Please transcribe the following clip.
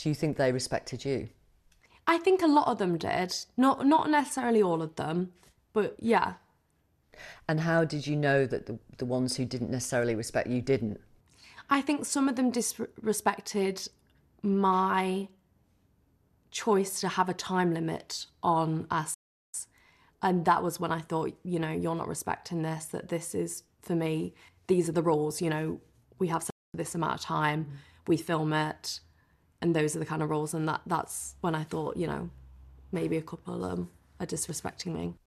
Do you think they respected you? I think a lot of them did. Not necessarily all of them, but yeah. And how did you know that the ones who didn't necessarily respect you didn't? I think some of them disrespected my choice to have a time limit on us. And that was when I thought, you're not respecting this, that this is, for me, these are the rules, we have this amount of time, we film it, and those are the kind of rules. And that's when I thought, maybe a couple are disrespecting me.